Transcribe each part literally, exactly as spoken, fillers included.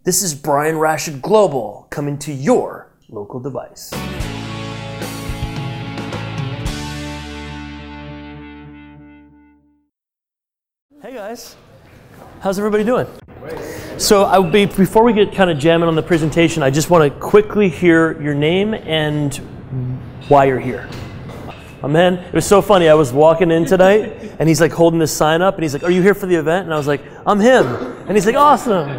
This is Brian Rashid Global coming to your local device. Hey guys, how's everybody doing? So I would be, before we get kind of jamming on the presentation, I just want to quickly hear your name and why you're here. Oh man, it was so funny. I was walking in tonight and he's like holding this sign up and he's like, "Are you here for the event?" And I was like, "I'm him." And he's like, "Awesome."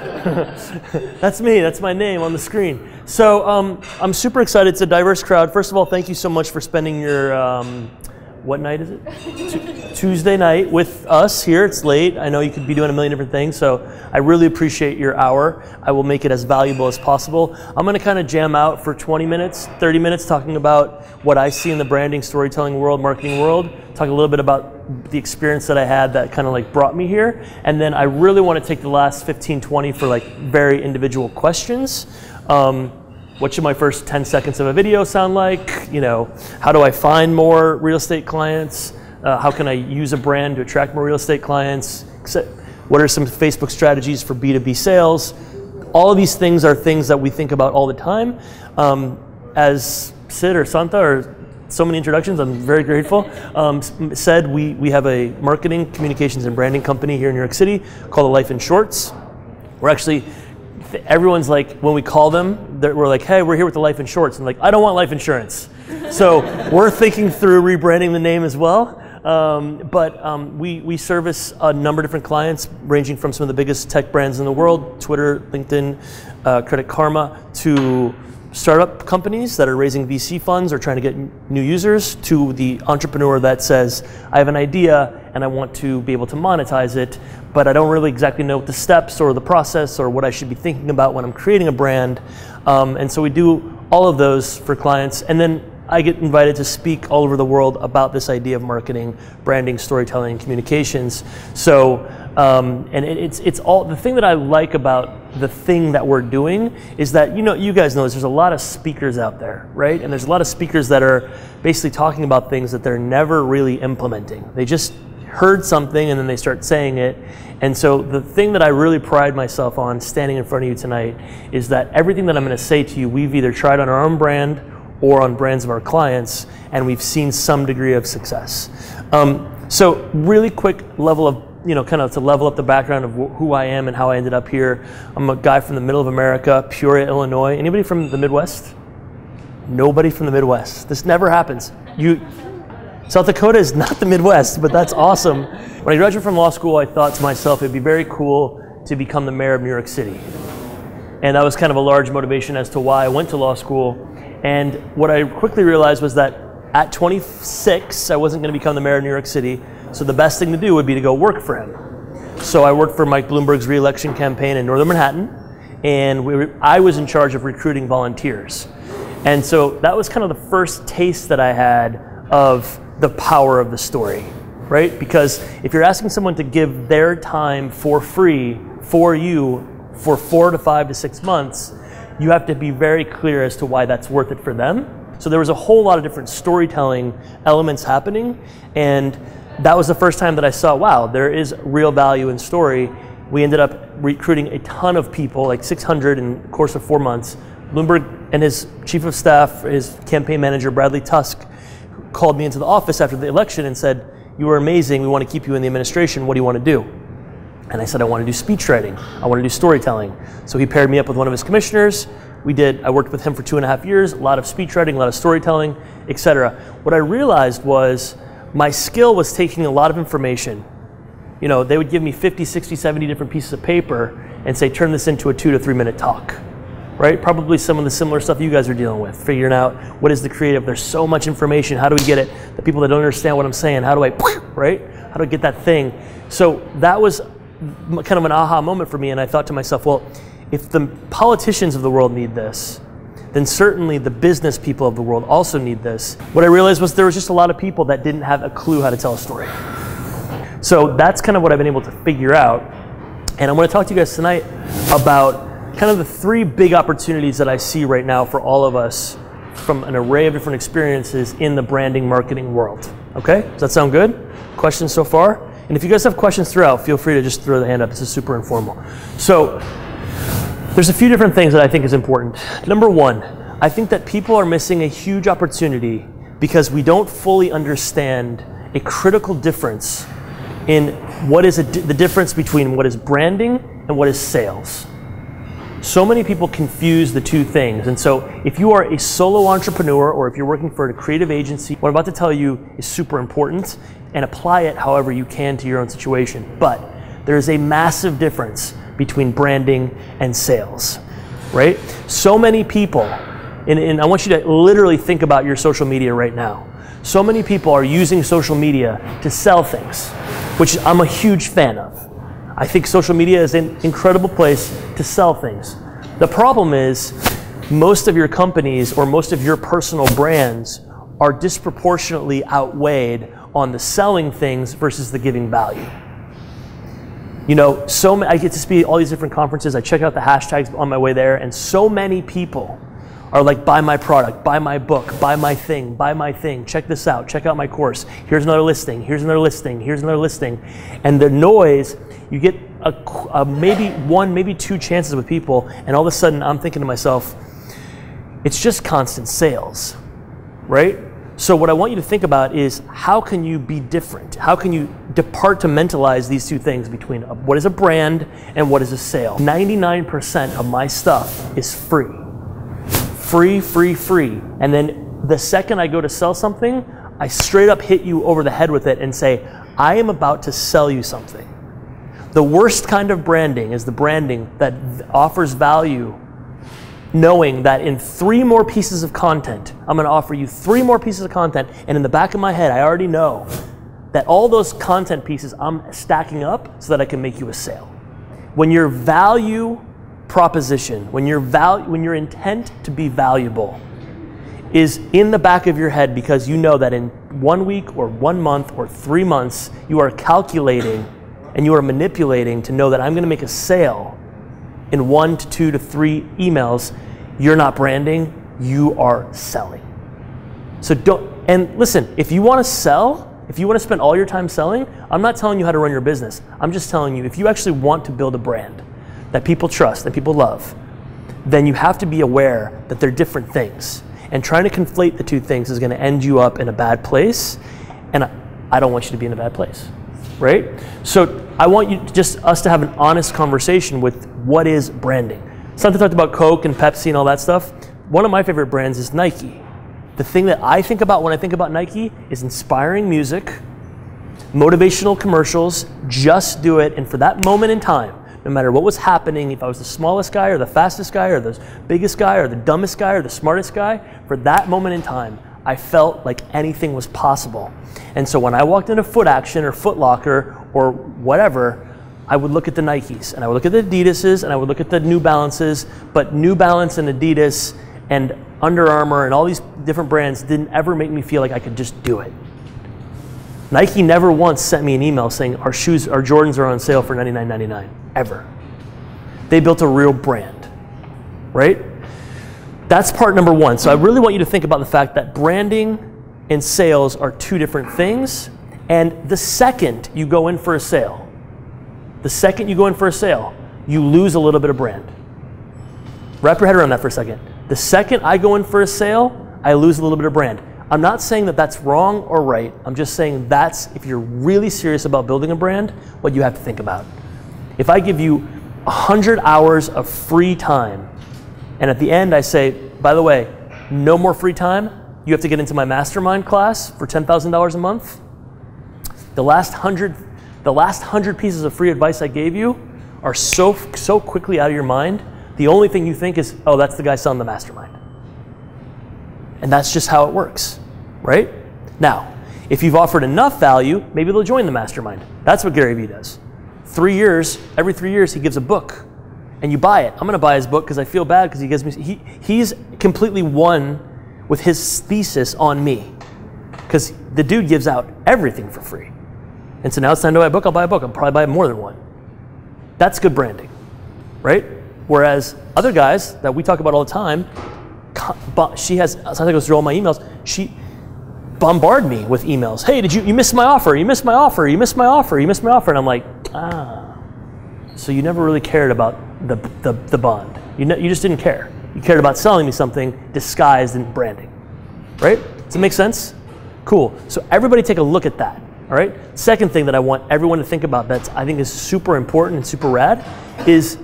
That's me, that's my name on the screen. So um, I'm super excited. It's a diverse crowd. First of all, thank you so much for spending your, um, what night is it? Tuesday night with us here. It's late. I know you could be doing a million different things, so I really appreciate your hour. I will make it as valuable as possible. I'm going to kind of jam out for twenty minutes, thirty minutes, talking about what I see in the branding, storytelling world, marketing world, talk a little bit about the experience that I had that kind of like brought me here, and then I really want to take the last fifteen, twenty for like very individual questions. Um, What should my first ten seconds of a video sound like? You know, how do I find more real estate clients? Uh, how can I use a brand to attract more real estate clients? What are some Facebook strategies for B two B sales? All of these things are things that we think about all the time. Um, as Sid or Santa, or so many introductions, I'm very grateful, um, said we, we have a marketing, communications, and branding company here in New York City called Life in Shorts. We're actually, everyone's like, when we call them, we're like, "Hey, we're here with the Life in Shorts." And like, "I don't want life insurance." So we're thinking through rebranding the name as well. Um, but um, we, we service a number of different clients, ranging from some of the biggest tech brands in the world, Twitter, LinkedIn, uh, Credit Karma, to startup companies that are raising V C funds or trying to get new users, to the entrepreneur that says, "I have an idea and I want to be able to monetize it, but I don't really exactly know what the steps or the process or what I should be thinking about when I'm creating a brand." Um, and so we do all of those for clients. And then I get invited to speak all over the world about this idea of marketing, branding, storytelling, and communications. So, um, and it, it's it's all, the thing that I like about the thing that we're doing is that, you know, you guys know this, there's a lot of speakers out there, right? And there's a lot of speakers that are basically talking about things that they're never really implementing. They just heard something and then they start saying it. And so the thing that I really pride myself on standing in front of you tonight is that everything that I'm going to say to you, we've either tried on our own brand or on brands of our clients, and we've seen some degree of success. Um, so really quick level of, you know, kind of to level up the background of wh who I am and how I ended up here. I'm a guy from the middle of America, Peoria, Illinois. Anybody from the Midwest? Nobody from the Midwest. This never happens. You, South Dakota is not the Midwest, but that's awesome. When I graduated from law school, I thought to myself, it'd be very cool to become the mayor of New York City. And that was kind of a large motivation as to why I went to law school. And what I quickly realized was that at twenty-six, I wasn't going to become the mayor of New York City, so the best thing to do would be to go work for him. So I worked for Mike Bloomberg's re-election campaign in Northern Manhattan, and we were, I was in charge of recruiting volunteers. And so that was kind of the first taste that I had of the power of the story, right? Because if you're asking someone to give their time for free for you for four to five to six months, you have to be very clear as to why that's worth it for them. So there was a whole lot of different storytelling elements happening, and that was the first time that I saw, wow, there is real value in story. We ended up recruiting a ton of people, like six hundred in the course of four months. Bloomberg and his chief of staff, his campaign manager, Bradley Tusk, called me into the office after the election and said, "You were amazing, we want to keep you in the administration, what do you want to do?" And I said, "I want to do speech writing. I want to do storytelling." So he paired me up with one of his commissioners. We did, I worked with him for two and a half years, a lot of speech writing, a lot of storytelling, et cetera. What I realized was my skill was taking a lot of information. You know, they would give me fifty, sixty, seventy different pieces of paper and say, "Turn this into a two to three minute talk." Right? Probably some of the similar stuff you guys are dealing with, figuring out what is the creative. There's so much information. How do we get it? The people that don't understand what I'm saying, how do I, right? How do I get that thing? So that was kind of an aha moment for me, and I thought to myself, well, if the politicians of the world need this, then certainly the business people of the world also need this. What I realized was there was just a lot of people that didn't have a clue how to tell a story. So that's kind of what I've been able to figure out. And I'm going to talk to you guys tonight about kind of the three big opportunities that I see right now for all of us from an array of different experiences in the branding marketing world. Okay? Does that sound good? Questions so far? And if you guys have questions throughout, feel free to just throw the hand up. This is super informal. So There's a few different things that I think is important. Number one, I think that people are missing a huge opportunity because we don't fully understand a critical difference in what is a, the difference between what is branding and what is sales. So many people confuse the two things. And so if you are a solo entrepreneur or if you're working for a creative agency, what I'm about to tell you is super important, and apply it however you can to your own situation. But there is a massive difference between branding and sales, right? So many people, and, and I want you to literally think about your social media right now. So many people are using social media to sell things, which I'm a huge fan of. I think social media is an incredible place to sell things. The problem is most of your companies or most of your personal brands are disproportionately outweighed on the selling things versus the giving value. You know, so I get to speak at all these different conferences. I check out the hashtags on my way there, and so many people are like, buy my product, buy my book, buy my thing, buy my thing, check this out, check out my course. Here's another listing, here's another listing, here's another listing. And the noise, you get a, a maybe one, maybe two chances with people, and all of a sudden I'm thinking to myself, it's just constant sales, right? So what I want you to think about is, how can you be different? How can you departmentalize these two things between a, what is a brand and what is a sale? ninety-nine percent of my stuff is free. Free, free, free. And then the second I go to sell something, I straight up hit you over the head with it and say, I am about to sell you something. The worst kind of branding is the branding that offers value, knowing that in three more pieces of content, I'm gonna offer you three more pieces of content, and in the back of my head, I already know that all those content pieces I'm stacking up so that I can make you a sale. When your value proposition, when your value, when your intent to be valuable is in the back of your head because you know that in one week or one month or three months, you are calculating and you are manipulating to know that I'm gonna make a sale in one to two to three emails, you're not branding, you are selling. So don't, and listen, if you wanna sell, if you wanna spend all your time selling, I'm not telling you how to run your business. I'm just telling you, if you actually want to build a brand that people trust, that people love, then you have to be aware that they're different things. And trying to conflate the two things is gonna end you up in a bad place, and I, I don't want you to be in a bad place, right? So I want you, just us to have an honest conversation with what is branding. Something talked about Coke and Pepsi and all that stuff. One of my favorite brands is Nike. The thing that I think about when I think about Nike is inspiring music, motivational commercials, just do it, and for that moment in time, no matter what was happening, if I was the smallest guy or the fastest guy or the biggest guy or the dumbest guy or the smartest guy, for that moment in time, I felt like anything was possible. And so when I walked into Foot Action or Foot Locker or whatever, I would look at the Nikes and I would look at the Adidas's and I would look at the New Balances, but New Balance and Adidas and Under Armour and all these different brands didn't ever make me feel like I could just do it. Nike never once sent me an email saying our shoes, our Jordans are on sale for ninety-nine ninety-nine, ever. They built a real brand, right? That's part number one. So I really want you to think about the fact that branding and sales are two different things. And the second you go in for a sale, the second you go in for a sale, you lose a little bit of brand. Wrap your head around that for a second. The second I go in for a sale, I lose a little bit of brand. I'm not saying that that's wrong or right. I'm just saying that's, if you're really serious about building a brand, what you have to think about. If I give you one hundred hours of free time, and at the end I say, by the way, no more free time, you have to get into my mastermind class for ten thousand dollars a month. The last hundred, the last hundred pieces of free advice I gave you are so, so quickly out of your mind, the only thing you think is, oh, that's the guy selling the mastermind. And that's just how it works, right? Now, if you've offered enough value, maybe they'll join the mastermind. That's what Gary Vee does. Three years, every three years he gives a book and you buy it. I'm gonna buy his book because I feel bad because he gives me, he, he's completely won with his thesis on me because the dude gives out everything for free. And so now it's time to buy a book, I'll buy a book. I'll probably buy more than one. That's good branding, right? Whereas other guys that we talk about all the time, she has, sometimes I go through all my emails, she bombard me with emails. Hey, did you, you missed my offer, you missed my offer, you missed my offer, you missed my offer. And I'm like, ah, so you never really cared about the, the, the bond. You, know, you just didn't care. You cared about selling me something disguised in branding, right? Does it make sense? Cool. So everybody take a look at that, all right? Second thing that I want everyone to think about that I think is super important and super rad is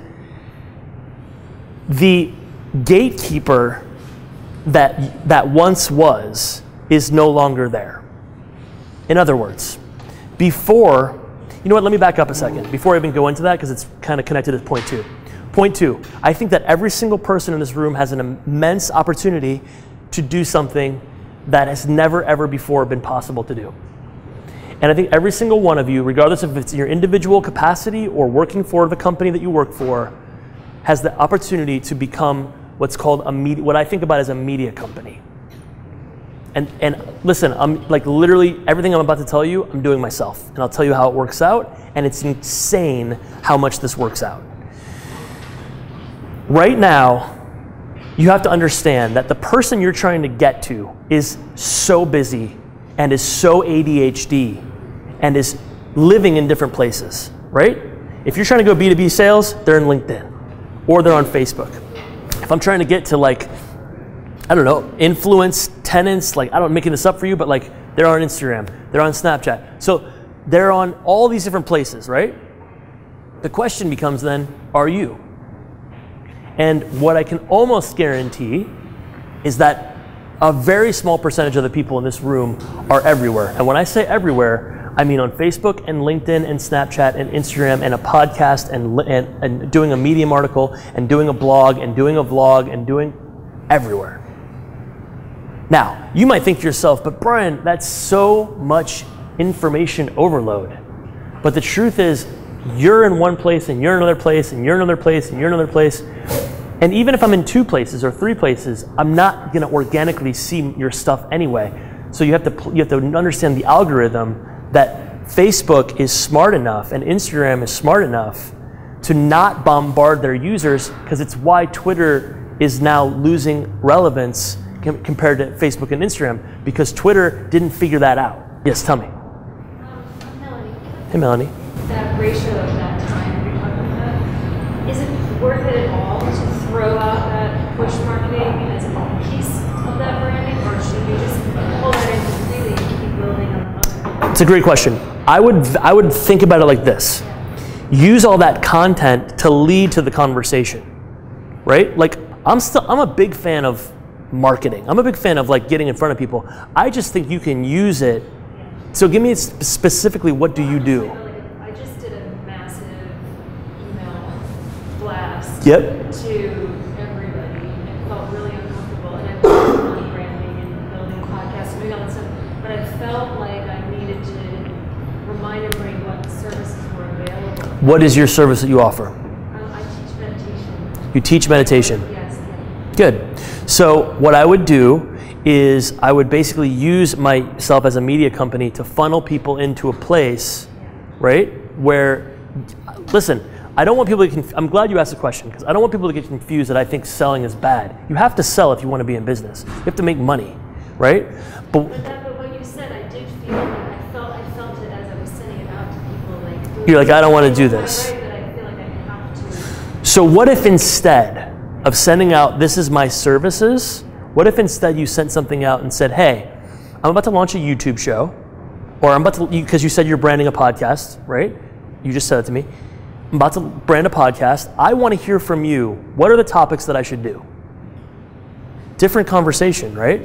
the gatekeeper that, that once was is no longer there. In other words, before, you know what, let me back up a second before I even go into that because it's kind of connected to point two. Point two, I think that every single person in this room has an immense opportunity to do something that has never ever before been possible to do. And I think every single one of you, regardless if it's in your individual capacity or working for the company that you work for, has the opportunity to become what's called a media, what I think about as a media company. And and listen, I'm like literally everything I'm about to tell you, I'm doing myself. And I'll tell you how it works out, and it's insane how much this works out. Right now, you have to understand that the person you're trying to get to is so busy and is so A D H D and is living in different places, right? If you're trying to go B two B sales, they're in LinkedIn or they're on Facebook. If I'm trying to get to like, I don't know, influence tenants, like I don't making this up for you, but like they're on Instagram, they're on Snapchat. So they're on all these different places, right? The question becomes then, are you? And what I can almost guarantee is that a very small percentage of the people in this room are everywhere. And when I say everywhere, I mean on Facebook and LinkedIn and Snapchat and Instagram and a podcast and, and, and doing a Medium article and doing a blog and doing a vlog and doing everywhere. Now, you might think to yourself, but Brian, that's so much information overload. But the truth is, you're in one place and you're in another place and you're in another place and you're in another place. And even if I'm in two places or three places, I'm not gonna organically see your stuff anyway. So you have to you have to understand the algorithm that Facebook is smart enough and Instagram is smart enough to not bombard their users, because it's why Twitter is now losing relevance com- compared to Facebook and Instagram, because Twitter didn't figure that out. Yes, tell me. Um, I'm Melanie. Hey, Melanie. That ratio of that time you're talking about, is it worth it at all to throw out that push marketing as a piece of that branding, or should you just pull that in completely and keep building on the other? It's a great question. I would I would think about it like this. Use all that content to lead to the conversation, right? Like I'm still I'm a big fan of marketing. I'm a big fan of like getting in front of people. I just think you can use it. So give me specifically, what do you do? I just did a massive email blast Yep. to everybody and felt really uncomfortable. And I've been on branding and building podcasts and doing all that stuff, but I felt like I needed to remind everybody what services were available. What is your service that you offer? Um, I teach meditation. You teach meditation. Yes. Good. So what I would do is I would basically use myself as a media company to funnel people into a place, right, where, listen, I don't want people to, conf- I'm glad you asked the question, because I don't want people to get confused that I think selling is bad. You have to sell if you want to be in business. You have to make money, right? But, But, that, but what you said, I did feel like I felt I felt it as I was sending it out to people. Like you're like, I don't want to do this. Right, but I feel like I have to. So what if instead of sending out, this is my services, what if instead you sent something out and said, hey, I'm about to launch a YouTube show, or I'm about to, because you said you're branding a podcast, right? You just said it to me. I'm about to brand a podcast. I want to hear from you. What are the topics that I should do? Different conversation, right?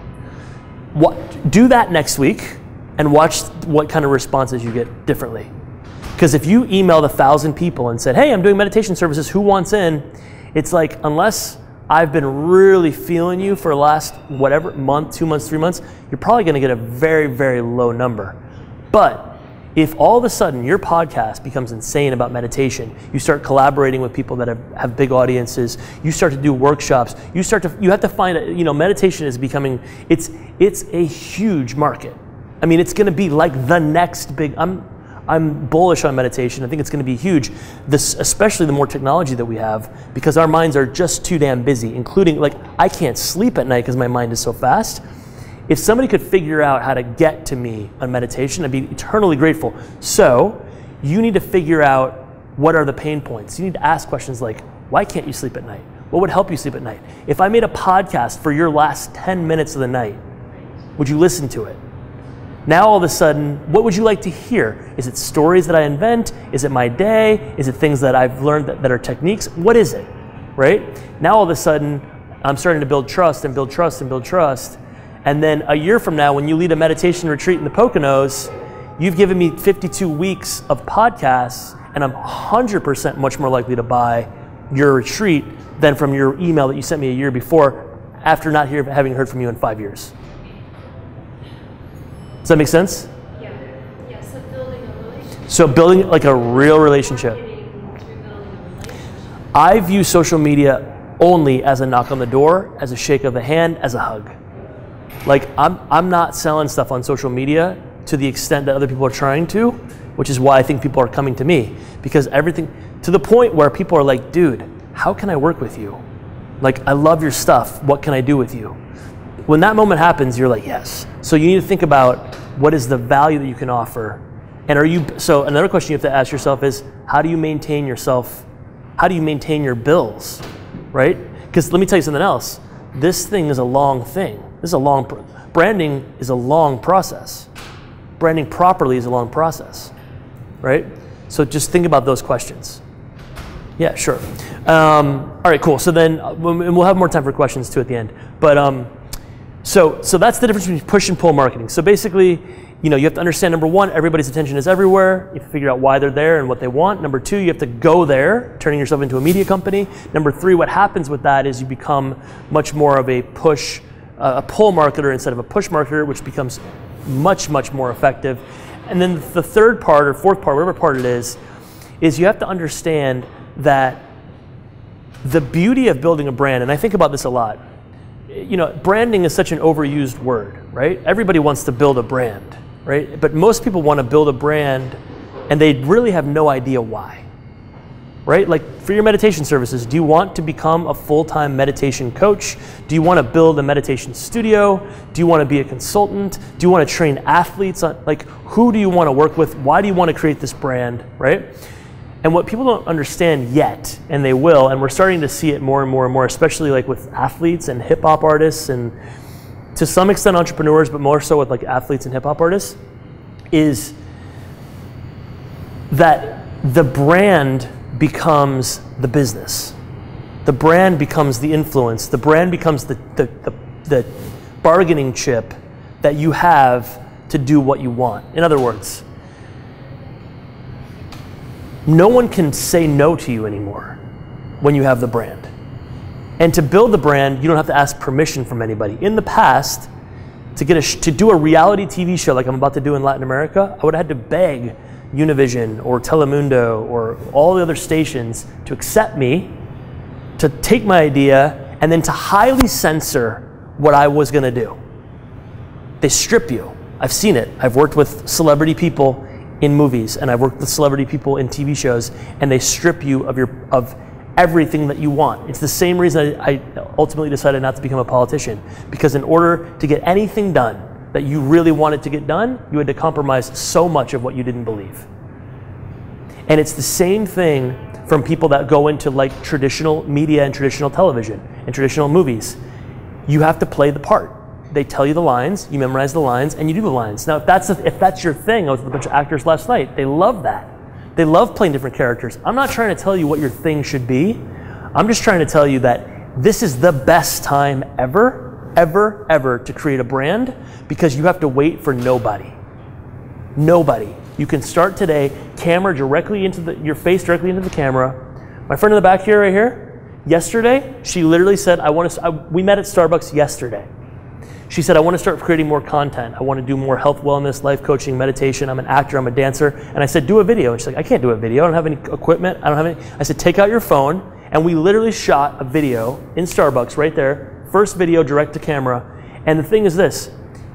What, do that next week and watch what kind of responses you get differently. Because if you emailed a thousand people and said, hey, I'm doing meditation services, who wants in? It's like, unless I've been really feeling you for the last whatever month, two months, three months, you're probably going to get a very, very low number. But if all of a sudden your podcast becomes insane about meditation, you start collaborating with people that have, have big audiences, you start to do workshops, you start to, you have to find, a, you know, meditation is becoming, it's it's a huge market. I mean, it's going to be like the next big, I'm I'm bullish on meditation. I think it's going to be huge, this, especially the more technology that we have, because our minds are just too damn busy, including, like, I can't sleep at night because my mind is so fast. If somebody could figure out how to get to me on meditation, I'd be eternally grateful. So you need to figure out what are the pain points. You need to ask questions like, why can't you sleep at night? What would help you sleep at night? If I made a podcast for your last ten minutes of the night, would you listen to it? Now all of a sudden, what would you like to hear? Is it stories that I invent? Is it my day? Is it things that I've learned that, that are techniques? What is it, right? Now all of a sudden, I'm starting to build trust and build trust and build trust. And then a year from now, when you lead a meditation retreat in the Poconos, you've given me fifty-two weeks of podcasts, and I'm one hundred percent much more likely to buy your retreat than from your email that you sent me a year before after not hear, having heard from you in five years. Does that make sense? Yeah. Yeah, so building a relationship. So building like a real relationship. I view social media only as a knock on the door, as a shake of the hand, as a hug. Like I'm I'm not selling stuff on social media to the extent that other people are trying to, which is why I think people are coming to me. Because everything, to the point where people are like, dude, how can I work with you? Like, I love your stuff. What can I do with you? When that moment happens, you're like, yes. So you need to think about what is the value that you can offer. And are you, so another question you have to ask yourself is, how do you maintain yourself? How do you maintain your bills, right? Because let me tell you something else. This thing is a long thing. This is a long, branding is a long process. Branding properly is a long process, right? So just think about those questions. Yeah, sure. Um, all right, cool. So then uh, we'll have more time for questions too at the end. But um, so so that's the difference between push and pull marketing. So basically, you know, you have to understand, number one, everybody's attention is everywhere. You have to figure out why they're there and what they want. Number two, you have to go there, turning yourself into a media company. Number three, what happens with that is you become much more of a push, uh, a pull marketer instead of a push marketer, which becomes much, much more effective. And then the third part or fourth part, whatever part it is, is you have to understand that the beauty of building a brand, and I think about this a lot, you know, branding is such an overused word, right? Everybody wants to build a brand, right? But most people want to build a brand and they really have no idea why, right? Like for your meditation services, do you want to become a full-time meditation coach? Do you want to build a meditation studio? Do you want to be a consultant? Do you want to train athletes? On, like, who do you want to work with? Why do you want to create this brand, right? And what people don't understand yet, and they will, and we're starting to see it more and more and more, especially like with athletes and hip hop artists and to some extent entrepreneurs, but more so with like athletes and hip hop artists, is that the brand becomes the business. The brand becomes the influence. The brand becomes the, the, the, the bargaining chip that you have to do what you want. In other words, no one can say no to you anymore when you have the brand. And to build the brand, you don't have to ask permission from anybody. In the past, to get a sh- to do a reality T V show like I'm about to do in Latin America, I would have had to beg Univision or Telemundo or all the other stations to accept me, to take my idea, and then to highly censor what I was gonna do. They strip you. I've seen it. I've worked with celebrity people in movies, and I've worked with celebrity people in T V shows, and they strip you of your of everything that you want. It's the same reason I, I ultimately decided not to become a politician, because in order to get anything done that you really wanted to get done, you had to compromise so much of what you didn't believe. And it's the same thing from people that go into like traditional media and traditional television and traditional movies. You have to play the part. They tell you the lines, you memorize the lines, and you do the lines. Now, if that's a, if that's your thing, I was with a bunch of actors last night. They love that. They love playing different characters. I'm not trying to tell you what your thing should be. I'm just trying to tell you that this is the best time ever, ever, ever to create a brand, because you have to wait for nobody. Nobody. You can start today, camera directly into the, your face directly into the camera. My friend in the back here, right here, yesterday, she literally said, I want to, I, we met at Starbucks yesterday. She said, I want to start creating more content. I want to do more health, wellness, life coaching, meditation. I'm an actor, I'm a dancer. And I said, do a video. And she's like, I can't do a video. I don't have any equipment. I don't have any. I said, take out your phone. And we literally shot a video in Starbucks right there. First video, direct to camera. And the thing is this,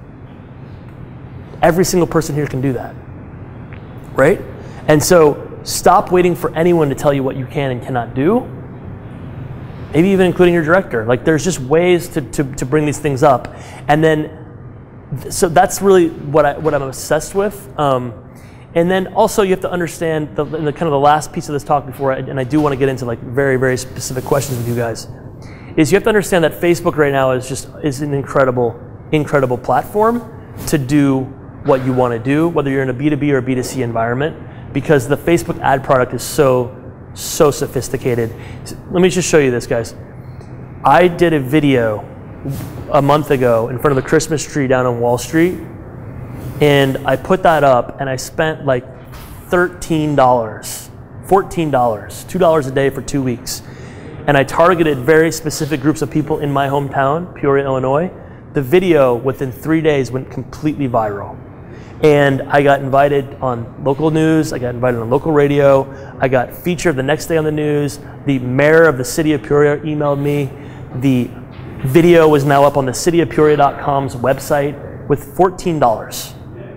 every single person here can do that, right? And so stop waiting for anyone to tell you what you can and cannot do. Maybe even including your director. Like there's just ways to, to, to bring these things up. And then, so that's really what, I, what I'm obsessed with. Um, and then also you have to understand the, the kind of the last piece of this talk before, I, and I do want to get into like very, very specific questions with you guys. is you have to understand that Facebook right now is just is an incredible, incredible platform to do what you want to do, whether you're in a B two B or a B two C environment, because the Facebook ad product is so, so sophisticated. Let me just show you this, guys. I did a video a month ago in front of the Christmas tree down on Wall Street, and I put that up and I spent like thirteen dollars, fourteen dollars, two dollars a day for two weeks. And I targeted very specific groups of people in my hometown, Peoria, Illinois. The video within three days went completely viral. And I got invited on local news, I got invited on local radio, I got featured the next day on the news. The mayor of the city of Peoria emailed me. The video was now up on the city of peoria dot com's website with fourteen dollars.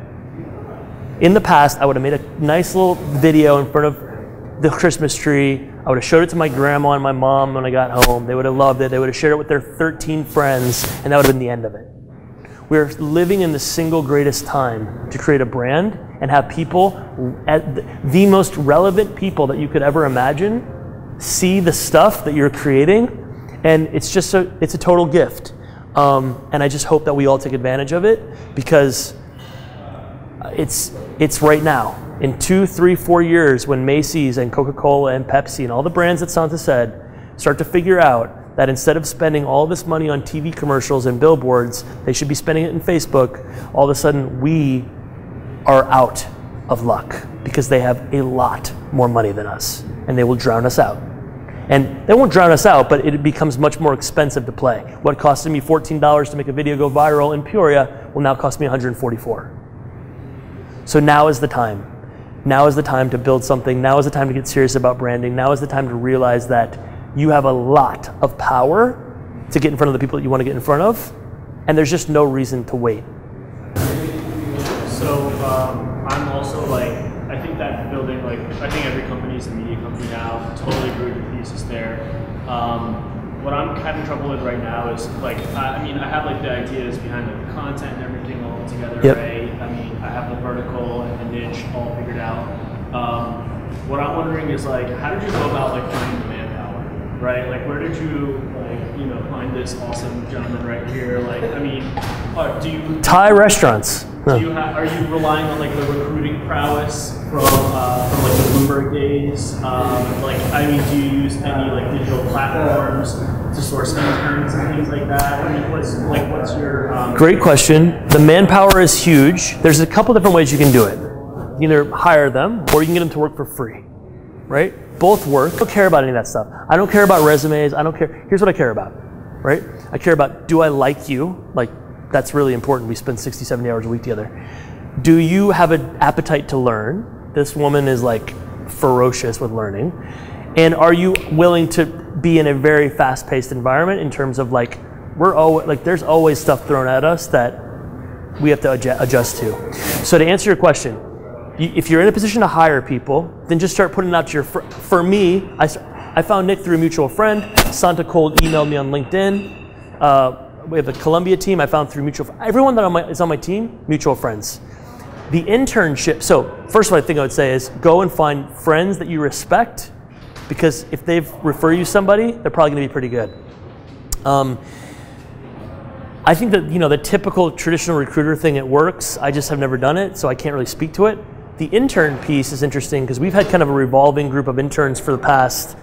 In the past, I would have made a nice little video in front of the Christmas tree. I would have showed it to my grandma and my mom when I got home. They would have loved it. They would have shared it with their thirteen friends, and that would have been the end of it. We're living in the single greatest time to create a brand and have people, at the most relevant people that you could ever imagine, see the stuff that you're creating, and it's just a, it's a total gift. Um, and I just hope that we all take advantage of it, because it's it's right now. In two, three, four years, when Macy's and Coca-Cola and Pepsi and all the brands that Santa said start to figure out that instead of spending all this money on T V commercials and billboards, they should be spending it in Facebook, all of a sudden we are out of luck, because they have a lot more money than us, and they will drown us out. And they won't drown us out, but it becomes much more expensive to play. What costed me fourteen dollars to make a video go viral in Peoria will now cost me one hundred forty-four dollars. So now is the time. Now is the time to build something. Now is the time to get serious about branding. Now is the time to realize that you have a lot of power to get in front of the people that you want to get in front of, and there's just no reason to wait. So um, I'm also like, I think that building, like, I think every company is a media company now. Totally agree with your thesis there. Um, what I'm having trouble with right now is like, I, I mean, I have like the ideas behind like, the content and everything all together, yep. right? I mean, I have the vertical and the niche all figured out. Um, what I'm wondering is like, how did you go about like finding the manpower, right? Like, where did you like, you know, find this awesome gentleman right here? Like, I mean, uh, do you Thai restaurants? Do you have, are you relying on like the recruiting prowess from uh, from like the Bloomberg days? Um, like, I mean, do you use any like digital platforms to source interns and things like that? I mean, what's like what's your um, Great question. The manpower is huge. There's a couple different ways you can do it. You can either hire them, or you can get them to work for free, right? Both work. I don't care about any of that stuff. I don't care about resumes. I don't care. Here's what I care about, right? I care about, do I like you? Like, that's really important. We spend sixty, seventy hours a week together. Do you have an appetite to learn? This woman is like ferocious with learning. And are you willing to be in a very fast-paced environment in terms of like, we're always, like there's always stuff thrown at us that we have to adjust, adjust to. So to answer your question, if you're in a position to hire people, then just start putting it out to your, fr- for me, I, I found Nick through a mutual friend. Santa cold emailed me on LinkedIn. Uh, We have the Columbia team I found through mutual, everyone that on my, is on my team, mutual friends. The internship, so first of all, I think I would say is go and find friends that you respect, because if they refer you somebody, they're probably gonna be pretty good. Um, I think that, you know, the typical traditional recruiter thing, it works. I just have never done it, so I can't really speak to it. The intern piece is interesting because we've had kind of a revolving group of interns for the past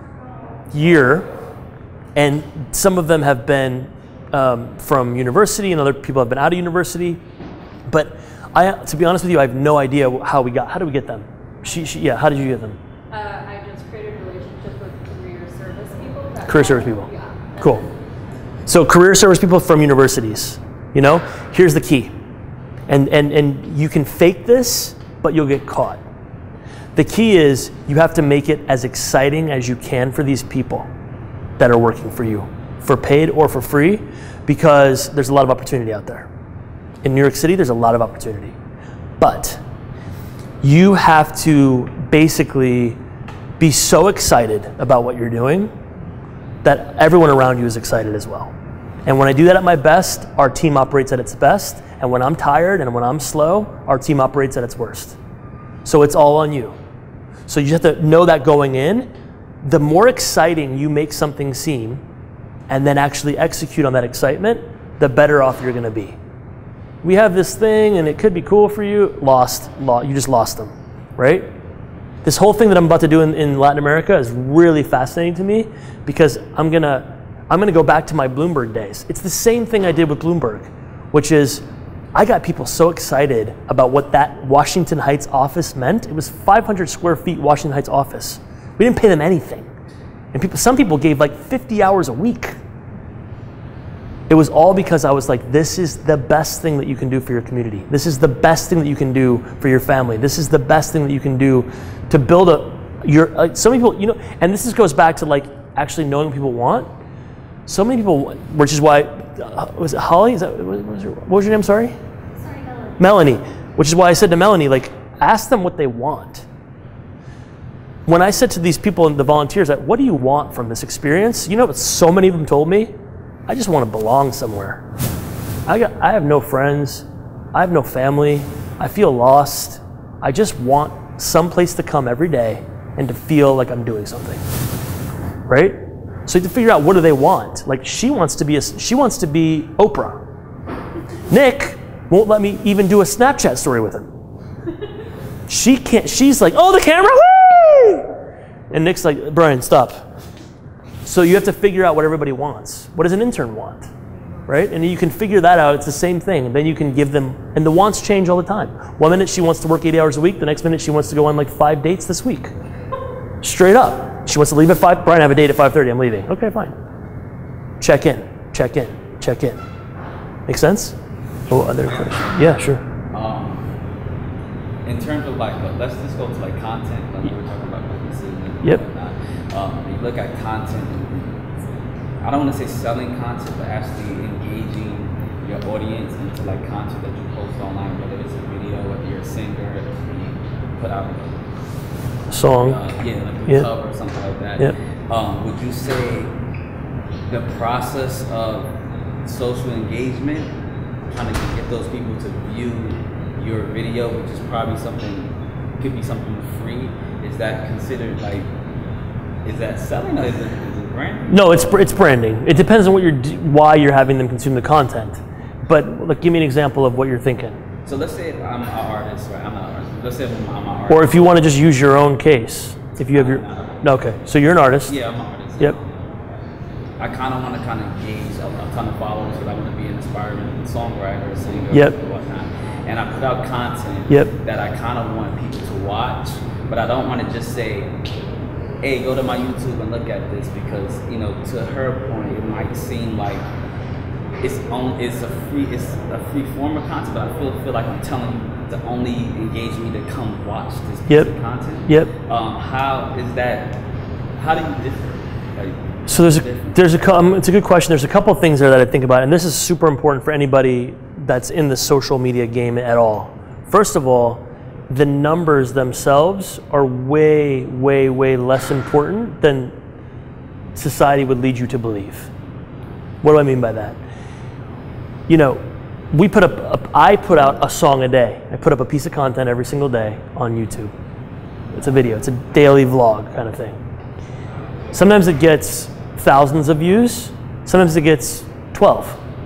year, and some of them have been Um, from university, and other people have been out of university. But I, to be honest with you, I have no idea how we got. How did we get them? She, she yeah. How did you get them? Uh, I just created a relationship with career service people. that- Career service people. Yeah. Cool. So career service people from universities. You know, here's the key, and and and you can fake this, but you'll get caught. The key is you have to make it as exciting as you can for these people that are working for you, for paid or for free, because there's a lot of opportunity out there. In New York City, there's a lot of opportunity. But you have to basically be so excited about what you're doing that everyone around you is excited as well. And when I do that at my best, our team operates at its best. And when I'm tired and when I'm slow, our team operates at its worst. So it's all on you. So you have to know that going in. The more exciting you make something seem, and then actually execute on that excitement, the better off you're gonna be. We have this thing and it could be cool for you, lost, lost you just lost them, right? This whole thing that I'm about to do in, in Latin America is really fascinating to me because I'm gonna, I'm gonna go back to my Bloomberg days. It's the same thing I did with Bloomberg, which is I got people so excited about what that Washington Heights office meant. It was five hundred square feet Washington Heights office. We didn't pay them anything. And people, some people gave like fifty hours a week. It was all because I was like, this is the best thing that you can do for your community. This is the best thing that you can do for your family. This is the best thing that you can do to build a, your, uh, so many people, you know, and this is, goes back to like actually knowing what people want. So many people, which is why, uh, was it Holly? Is that, what was, your, what was your name, sorry? Sorry, Melanie. Melanie, which is why I said to Melanie, like, ask them what they want. When I said to these people, the volunteers, like, what do you want from this experience? You know what so many of them told me? I just want to belong somewhere. I got, I have no friends. I have no family. I feel lost. I just want some place to come every day and to feel like I'm doing something, right? So you have to figure out what do they want. Like she wants to be a, she wants to be Oprah. Nick won't let me even do a Snapchat story with him. She can't. She's like, oh, the camera, whee! And Nick's like, Brian, stop. So you have to figure out what everybody wants. What does an intern want, right? And you can figure that out. It's the same thing. And then you can give them, and the wants change all the time. One minute she wants to work eighty hours a week. The next minute she wants to go on like five dates this week. Straight up. She wants to leave at five. Brian, I have a date at five thirty. I'm leaving. Okay, fine. Check in, check in, check in. Make sense? Oh, other questions? Yeah, sure. Um, in terms of like, uh, let's just go to like content. Like we were talking about businesses and Yep. whatnot. Um, you look at content. I don't want to say selling content, but actually engaging your audience into like content that you post online, whether it's a video, whether you're a singer, if you put out a Song. uh, yeah, like a Yeah. cover or something like that. Yep. Um, would you say the process of social engagement, trying to get those people to view your video, which is probably something, could be something free, is that considered like, is that selling or is it, is it branding? No, it's it's branding. It depends on what you're, d- why you're having them consume the content. But like, give me an example of what you're thinking. So let's say I'm an artist, right? I'm not an artist. Let's say I'm, I'm an artist. Or if you want to just use your own case. If you have your, no, okay. So you're an artist. Yeah, I'm an artist. Yep. I kind of want to kind of gauge a, a ton of followers because I want to be an aspiring songwriter, singer, Yep. or whatnot. And I put out content Yep. that I kind of want people to watch, but I don't want to just say, hey, go to my YouTube and look at this, because, you know, to her point, it might seem like it's on, it's a free, it's a free form of content, but I feel feel like I'm telling you to only engage me to come watch this piece Yep. of content. Yep. Um, how is that? How do you differ? Like, So there's a, there's a, cou- um, it's a good question. There's a couple of things there that I think about, and this is super important for anybody that's in the social media game at all. First of all, the numbers themselves are way, way, way less important than society would lead you to believe. What do I mean by that? You know, we put up, up, I put out a song a day. I put up a piece of content every single day on YouTube. It's a video, it's a daily vlog kind of thing. Sometimes it gets thousands of views, sometimes it gets twelve.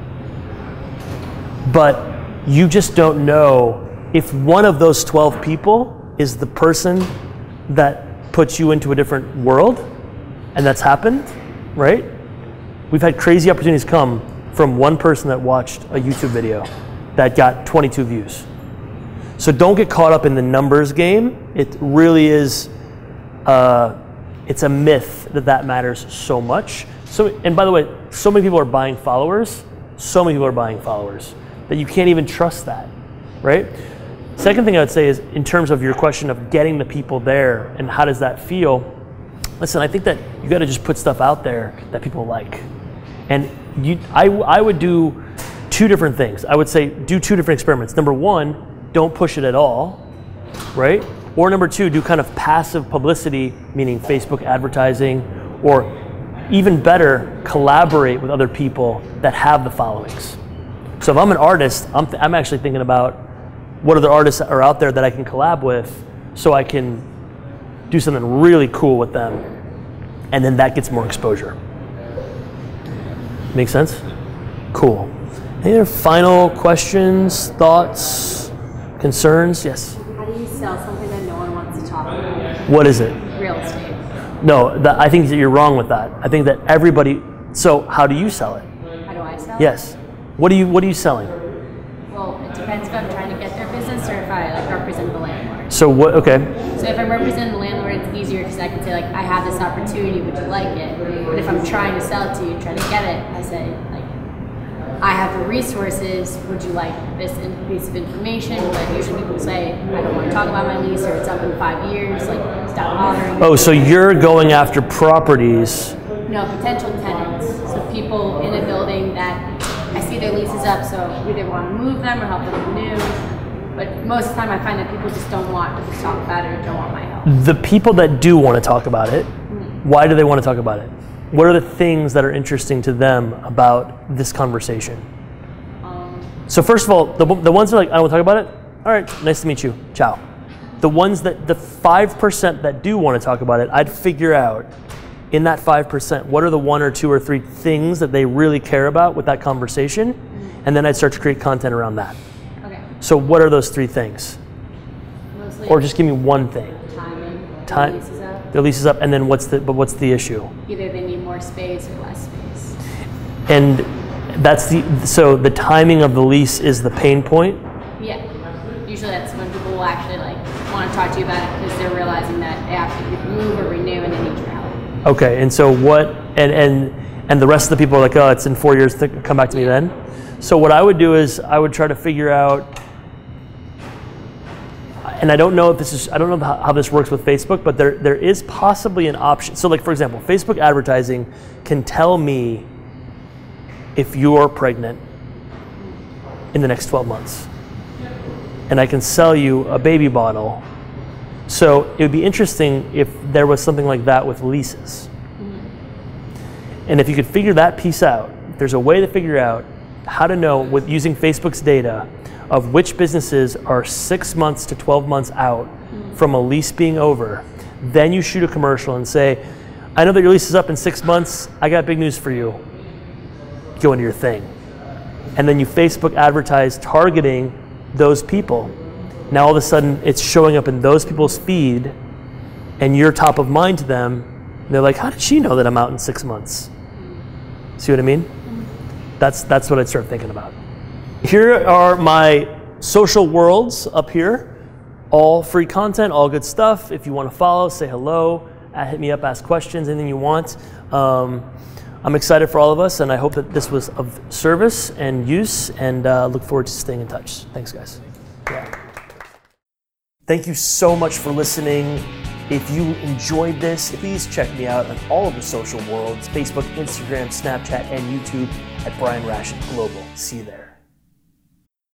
But you just don't know if one of those twelve people is the person that puts you into a different world, and that's happened, right? We've had crazy opportunities come from one person that watched a YouTube video that got twenty-two views. So don't get caught up in the numbers game. It really is, uh, it's a myth that that matters so much. So, and by the way, so many people are buying followers, so many people are buying followers, that you can't even trust that, right? Second thing I would say is, in terms of your question of getting the people there and how does that feel, listen, I think that you gotta just put stuff out there that people like. And you, I, I would do two different things. I would say do two different experiments. Number one, don't push it at all, right? Or number two, do kind of passive publicity, meaning Facebook advertising, or even better, collaborate with other people that have the followings. So if I'm an artist, I'm, th- I'm actually thinking about what other artists are out there that I can collab with so I can do something really cool with them, and then that gets more exposure. Make sense? Cool. Any other final questions, thoughts, concerns? Yes? How do you sell something that no one wants to talk about? What is it? Real estate. No, that, I think that you're wrong with that. I think that everybody, so how do you sell it? How do I sell? Yes. What are you, what are you selling? Well, it depends if I'm trying to get their business or if I like represent the landlord. So what, okay. So if I'm representing the landlord, it's easier because I can say like, I have this opportunity, would you like it? But if I'm trying to sell it to you, trying to get it, I say like, I have the resources, would you like this in- piece of information? But usually people say, I don't want to talk about my lease or it's up in five years, like stop bothering me. Oh, so you're going after properties. No, potential tenants. So people in a building that I see their leases up, so we either want to move them or help them renew. But most of the time I find that people just don't want to talk about it or don't want my help. The people that do want to talk about it, why do they want to talk about it? What are the things that are interesting to them about this conversation? Um, So first of all, the, the ones that are like, I don't want to talk about it, all right, nice to meet you, ciao. The ones that, the five percent that do want to talk about it, I'd figure out in that five percent, what are the one or two or three things that they really care about with that conversation? And then I'd start to create content around that. okay. So what are those three things? Mostly Or just give me one thing. timing. Time. Leases up. Their lease is up, and then what's the, but what's the issue? Either they need more space or less space. And that's the, so the timing of the lease is the pain point? Yeah. Usually that's when people will actually like want to talk to you about it because they're realizing that they have to move or renew and they need your help. Okay, and so what, and and and the rest of the people are like, oh, it's in four years, th- come back to me then. So what I would do is I would try to figure out, and I don't know if this is, I don't know how, how this works with Facebook, but there there is possibly an option. So like for example, Facebook advertising can tell me if you're pregnant in the next twelve months. And I can sell you a baby bottle. So it would be interesting if there was something like that with leases. Mm-hmm. And if you could figure that piece out, if there's a way to figure out how to know with using Facebook's data of which businesses are six months to twelve months out mm-hmm. from a lease being over, then you shoot a commercial and say, I know that your lease is up in six months, I got big news for you. Go into your thing. And then you Facebook advertise targeting those people. Now all of a sudden it's showing up in those people's feed and you're top of mind to them. And they're like, how did she know that I'm out in six months? See what I mean? That's that's what I'd start thinking about. Here are my social worlds up here. All free content, all good stuff. If you want to follow, say hello, uh, hit me up, ask questions, anything you want. Um, I'm excited for all of us, and I hope that this was of service and use, and uh, look forward to staying in touch. Thanks, guys. Yeah. Thank you so much for listening. If you enjoyed this, please check me out on all of the social worlds, Facebook, Instagram, Snapchat, and YouTube at Brian Rashid Global. See you there.